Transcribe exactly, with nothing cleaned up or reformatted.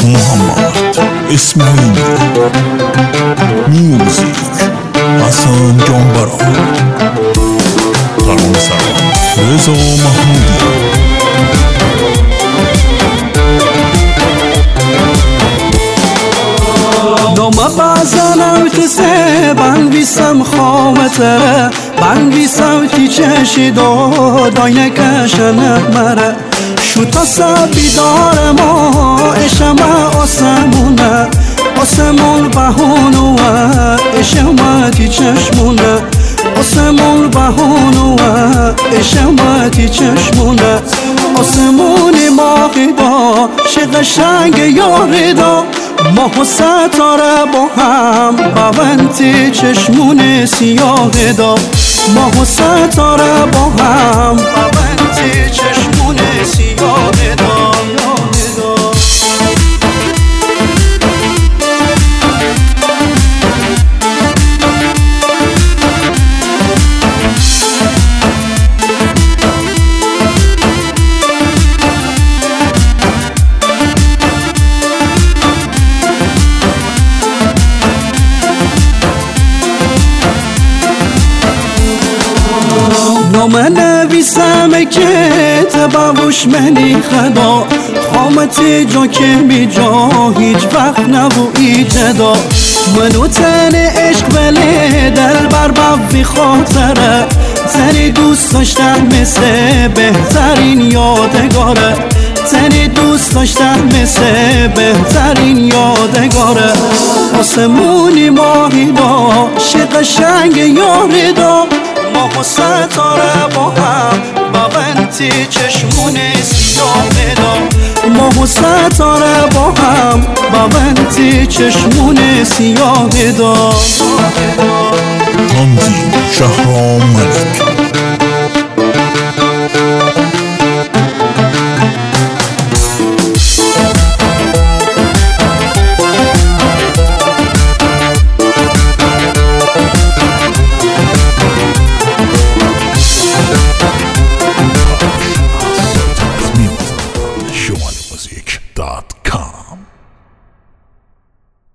محمد اسماعیلی، میوزیک حسن جانبرا، ترانه‌سران رضا محمودی. دوما بازنم تسه بنویسم خوامتره، بنویسم تی چشی دو داینه کشنه مره. شو تا سبیدار ما اشما آسمونه، آسمون بهونوه اشما تی چشمونه، آسمون بهونوه اشما تی چشمونه. آسمون ماهی دا شقشنگ یاری دا، ماه و ستاره با هم باونتی چشمون سیاه دا، ماه و ستاره با هم باونتی چشمون سیاه دا. نامه نویسم که تباوش منی خدا، خامتی جا که بی جا هیچ وقت نبوی جدا. منو تن عشق ولی دل بر بابی خاطره، تنی دوست داشتم مثل بهترین یادگاره، تنی دوست داشتم مثل بهترین یادگاره. آسمونی ماهی با شقشنگ یاری دا، ماه و ستاره با هم باونتی چشمون سیاه دا، ماه و ستاره با هم باونتی چشمون سیاه دا.